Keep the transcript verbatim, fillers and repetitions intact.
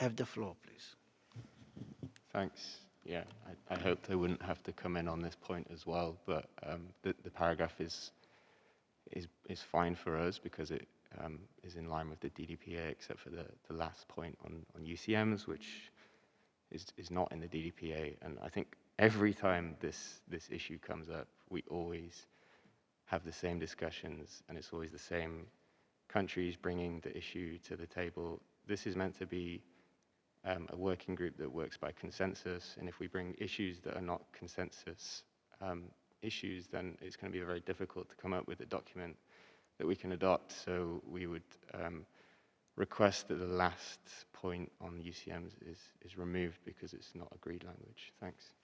have the floor, please. Thanks. Yeah, I, I hoped I wouldn't have to come in on this point as well, but um, the, the paragraph is is is fine for us because it um, is in line with the D D P A, except for the, the last point on, on U C Ms, which is is not in the D D P A. And I think every time this this issue comes up, we always have the same discussions, and it's always the same countries bringing the issue to the table. This is meant to be um, a working group that works by consensus, and if we bring issues that are not consensus um, issues, then it's going to be very difficult to come up with a document that we can adopt. So we would um, request that the last point on U C Ms is, is removed because it's not agreed language. Thanks.